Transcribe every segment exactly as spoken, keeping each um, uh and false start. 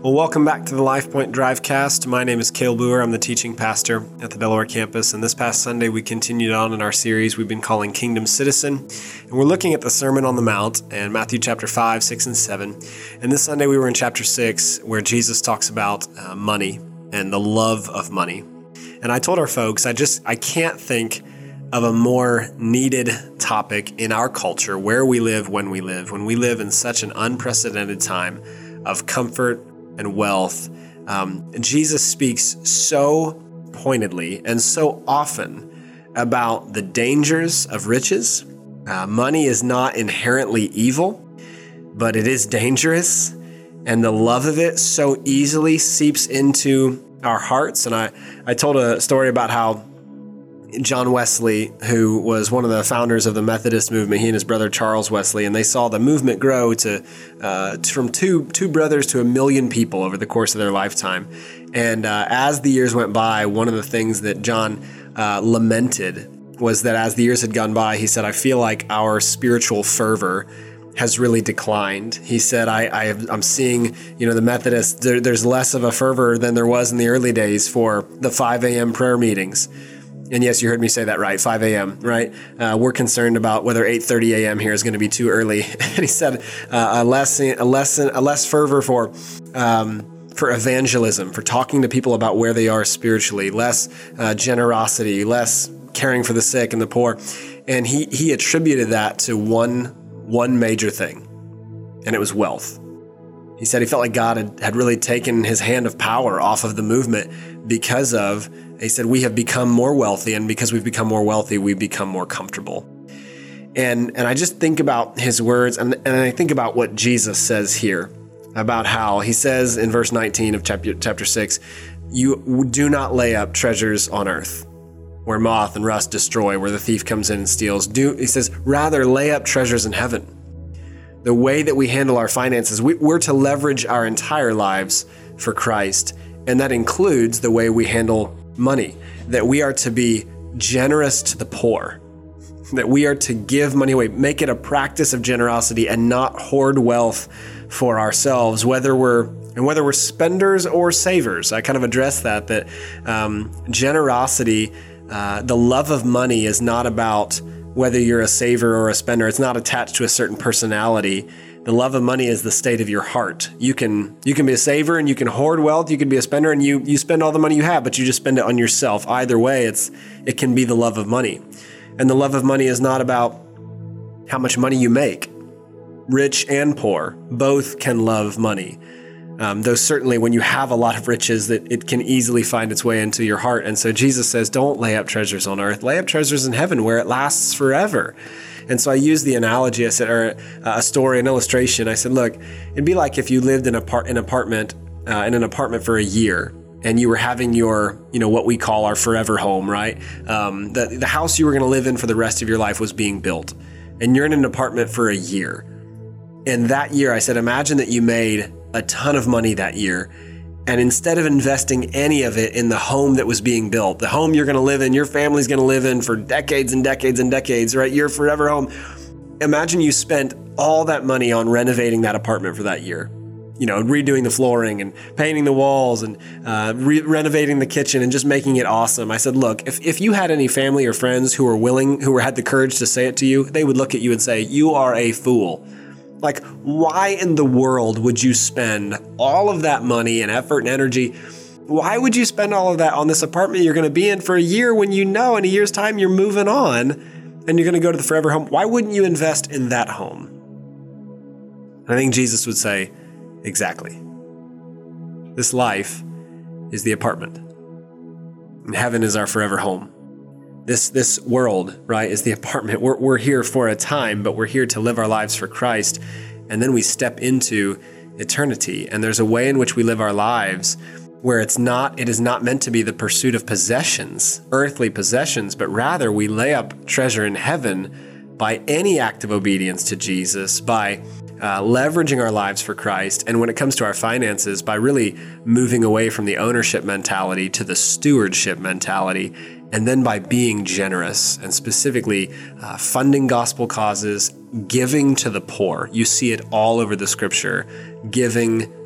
Well, welcome back to the LifePoint Drivecast. My name is Cale Boer. I'm the teaching pastor at the Delaware campus. And this past Sunday, we continued on in our series we've been calling Kingdom Citizen. And we're looking at the Sermon on the Mount and Matthew chapter five, six, and seven. And this Sunday, we were in chapter six, where Jesus talks about uh, money and the love of money. And I told our folks, I just, I can't think of a more needed topic in our culture, where we live, when we live, when we live in such an unprecedented time of comfort and wealth. Um, Jesus speaks so pointedly and so often about the dangers of riches. Uh, money is not inherently evil, but it is dangerous, and the love of it so easily seeps into our hearts. And I, I told a story about how John Wesley, who was one of the founders of the Methodist movement, he and his brother Charles Wesley, and they saw the movement grow to uh, from two two brothers to a million people over the course of their lifetime. And uh, as the years went by, one of the things that John uh, lamented was that as the years had gone by, he said, I feel like our spiritual fervor has really declined. He said, I, I have, I'm seeing, you know, the Methodists, there, there's less of a fervor than there was in the early days for the five a.m. prayer meetings. And yes, you heard me say that right, five a.m., right? Uh, we're concerned about whether eight thirty a.m. here is going to be too early. And he said uh, a less a less a less fervor for um, for evangelism, for talking to people about where they are spiritually, less uh, generosity, less caring for the sick and the poor. And he he attributed that to one one major thing, and it was wealth. He said he felt like God had, had really taken his hand of power off of the movement because of, he said, we have become more wealthy, and because we've become more wealthy, we become more comfortable. And and I just think about his words, and, and I think about what Jesus says here about how he says in verse nineteen of chapter, chapter six, you do not lay up treasures on earth where moth and rust destroy, where the thief comes in and steals. Do, he says, rather lay up treasures in heaven. The way that we handle our finances, we, we're to leverage our entire lives for Christ. And that includes the way we handle money, that we are to be generous to the poor, that we are to give money away, make it a practice of generosity and not hoard wealth for ourselves, whether we're and whether we're spenders or savers. I kind of address that, that um, generosity, uh, the love of money is not about whether you're a saver or a spender. It's not attached to a certain personality. The love of money is the state of your heart. You can you can be a saver and you can hoard wealth. You can be a spender and you you spend all the money you have, but you just spend it on yourself. Either way, it's it can be the love of money. And the love of money is not about how much money you make. Rich and poor both can love money. Um, though certainly when you have a lot of riches, that it can easily find its way into your heart. And so Jesus says, don't lay up treasures on earth, lay up treasures in heaven where it lasts forever. And so I used the analogy, I said, or a story, an illustration. I said, look, it'd be like if you lived in a par- an apartment, uh, in an apartment for a year, and you were having your, you know, what we call our forever home, right? Um, the, the house you were going to live in for the rest of your life was being built, and you're in an apartment for a year. And that year, I said, imagine that you made a ton of money that year. And instead of investing any of it in the home that was being built, the home you're going to live in, your family's going to live in for decades and decades and decades, right? Your forever home. Imagine you spent all that money on renovating that apartment for that year. You know, redoing the flooring and painting the walls and uh, re- renovating the kitchen and just making it awesome. I said, look, if, if you had any family or friends who were willing, who had the courage to say it to you, they would look at you and say, you are a fool. Like, why in the world would you spend all of that money and effort and energy? Why would you spend all of that on this apartment you're going to be in for a year when you know in a year's time you're moving on and you're going to go to the forever home? Why wouldn't you invest in that home? I think Jesus would say, exactly. This life is the apartment, and heaven is our forever home. This this world, right, is the apartment. We're, we're here for a time, but we're here to live our lives for Christ. And then we step into eternity. And there's a way in which we live our lives where it's not, it is not meant to be the pursuit of possessions, earthly possessions, but rather we lay up treasure in heaven by any act of obedience to Jesus, by uh, leveraging our lives for Christ. And when it comes to our finances, by really moving away from the ownership mentality to the stewardship mentality. And then by being generous and specifically uh, funding gospel causes, giving to the poor. You see it all over the scripture, giving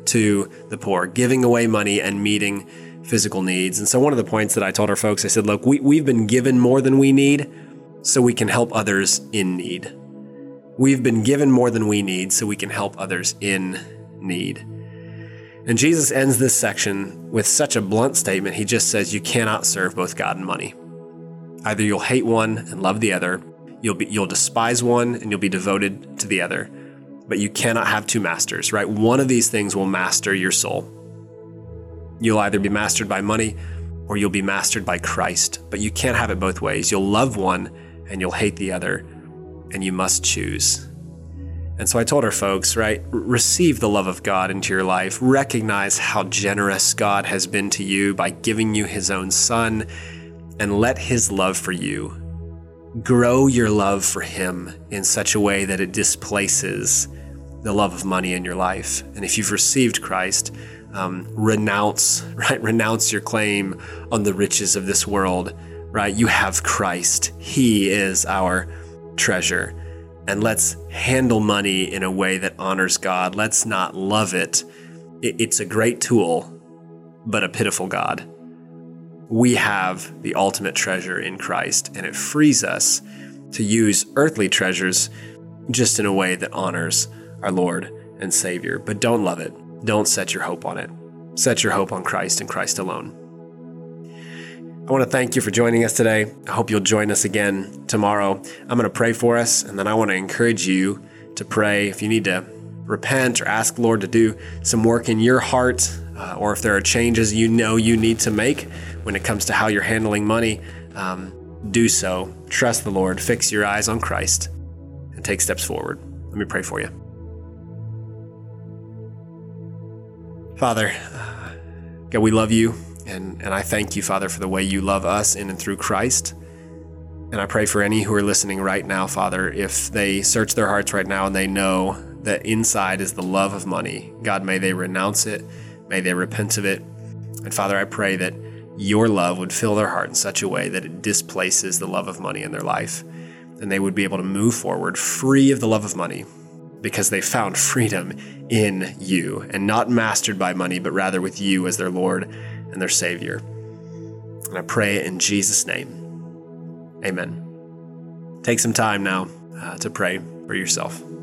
to the poor, giving away money and meeting physical needs. And so one of the points that I told our folks, I said, look, we, we've been given more than we need so we can help others in need. We've been given more than we need so we can help others in need. And Jesus ends this section with such a blunt statement. He just says, you cannot serve both God and money. Either you'll hate one and love the other, you'll be, you'll despise one and you'll be devoted to the other. But you cannot have two masters, right? One of these things will master your soul. You'll either be mastered by money or you'll be mastered by Christ, but you can't have it both ways. You'll love one and you'll hate the other, and you must choose. And so I told our folks, right, receive the love of God into your life. Recognize how generous God has been to you by giving you his own son, and let his love for you grow your love for him in such a way that it displaces the love of money in your life. And if you've received Christ, um, renounce, right? Renounce your claim on the riches of this world, right? You have Christ. He is our treasure. And let's handle money in a way that honors God. Let's not love it. It's a great tool, but a pitiful God. We have the ultimate treasure in Christ, and it frees us to use earthly treasures just in a way that honors our Lord and Savior. But don't love it. Don't set your hope on it. Set your hope on Christ and Christ alone. I want to thank you for joining us today. I hope you'll join us again tomorrow. I'm going to pray for us, and then I want to encourage you to pray. If you need to repent or ask the Lord to do some work in your heart, uh, or if there are changes you know you need to make when it comes to how you're handling money, um, do so. Trust the Lord. Fix your eyes on Christ and take steps forward. Let me pray for you. Father, God, we love you. And, and I thank you, Father, for the way you love us in and through Christ. And I pray for any who are listening right now, Father, if they search their hearts right now and they know that inside is the love of money, God, may they renounce it. May they repent of it. And Father, I pray that your love would fill their heart in such a way that it displaces the love of money in their life. And they would be able to move forward free of the love of money because they found freedom in you and not mastered by money, but rather with you as their Lord and their Savior. And I pray in Jesus' name. Amen. Take some time now uh, to pray for yourself.